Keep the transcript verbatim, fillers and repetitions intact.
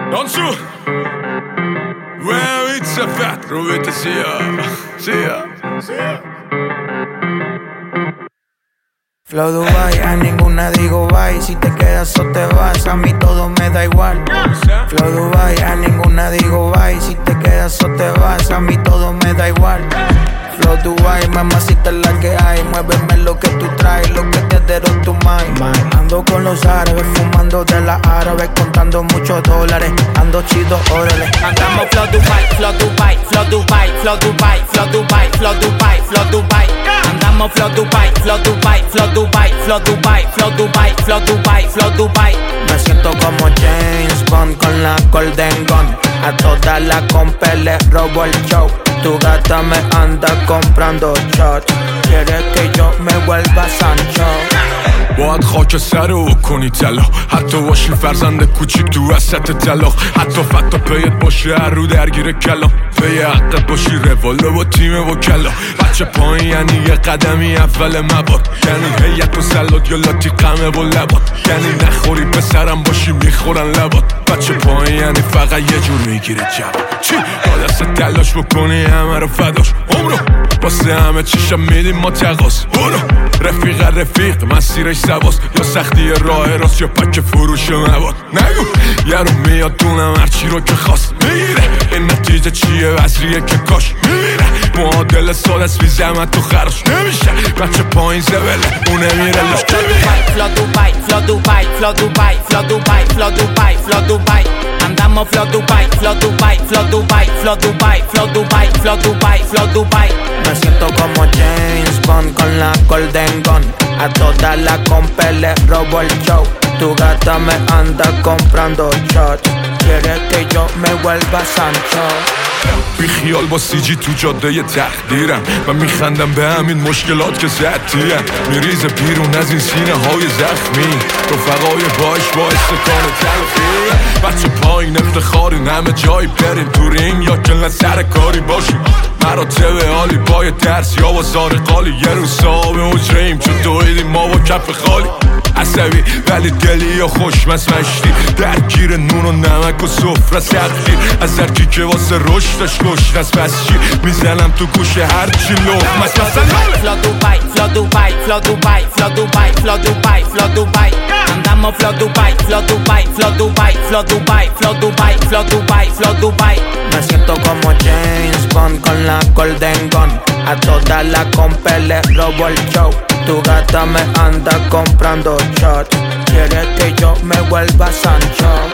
Dansu Wow, it's a fat Rovete sia Sia Sia Flow Dubai, a ninguna digo bye. Si te quedas o te vas, a mí todo me da igual. Flow Dubai, a ninguna digo bye. Si te quedas o te vas, a mí todo me da igual. Flow Dubai, mamacita es la que hay. Muéveme lo que tú traes, lo que te dieron tu mind. Ando con los árabes, fumando de las árabes, contando muchos dólares. Ando chido, órale. Andamos Flow Dubai, Flow Dubai, Flow Dubai, Flow Dubai, Flow Dubai, Flow Dubai, Flow Dubai. Andamos Flow Dubai, Flow Dubai, Flow Dubai, Flow Dubai, Flow Dubai, Flow Dubai, Flow Dubai. Me siento como James Bond con la Golden Gun. A toda la compa le robo el show. Tu gata me anda comprando shot. Quiere que yo me vuelva Sancho. باید خاک سر او کنی طلا حتی باشی فرزند کوچیک تو وسط طلاق حتی فتا پیت باشه هر رو درگیر کلام پی حقت باشی رواله با تیم وکلا بچه پایین یعنی یه قدمی اول مباد یعنی هیت و سلات یا لاتی قمه و لبات یعنی نخوری پسرم باشی میخورن لبات بچه پایین یعنی فقط یه جور میگیره جواب چی؟ با دست تلاش بکنی همه رو فداش عمرو واسه همه چیشم میدیم ما تقاس برو رفیق رفیق مسیرش سواست یا سختی راه راست یا پک فروش مواد نگو یارو میاد دونم هرچی رو که خواست میگیره این نتیجه چیه وزریه که کاش میمیره معادل سال از بی زحمت تو خرش نمیشه بچه پایین زبله اونه میره لش Flow Dubai, Flow Dubai, Flow Dubai, Flow Dubai, Flow Dubai, Flow Dubai. Andamos Flow Dubai, Flow Dubai, Flow Dubai, Flow Dubai, Flow Dubai, Flow Dubai, Flow Dubai. Me siento como James Bond con la Golden Gun. A toda la compa le robo el show. Tu gata me anda comprando shot. Quiere que yo me vuelva Sancho. بی خیال با سی جی تو جاده یه تقدیرم و میخندم به همین مشکلات که زدیم میریزه بیرون از این سینه های زخمی رفقای باش باعث کار تلخی بچه پایین افتخاری همه جایی بریم تو رینگ یا کلن سر کاری باشیم مراتب عالی با درس یا با زارقالی یه روز صاحب اجرهیم چون دویدیم ما با کف خالی عصبی ولی دلی یا خوشمست مشتی درگیر نون و نمک و سفره سختی از هرکی که واسه رشدش گشنست پس چی میزنم تو گوش هرچی لقمست مثلا Flow Dubai, Flow Dubai, Flow Dubai, Flow Dubai, Flow Dubai, Flow Dubai. Andamos Flow Dubai, Flow Dubai, Flow Dubai, Flow Dubai, Flow Dubai, Flow Dubai, Flow Dubai. Me siento como James Bond con la Golden Gun. A toda la compa le robo el show. Tu gata me anda comprando shot. Quiere que yo me vuelva Sancho.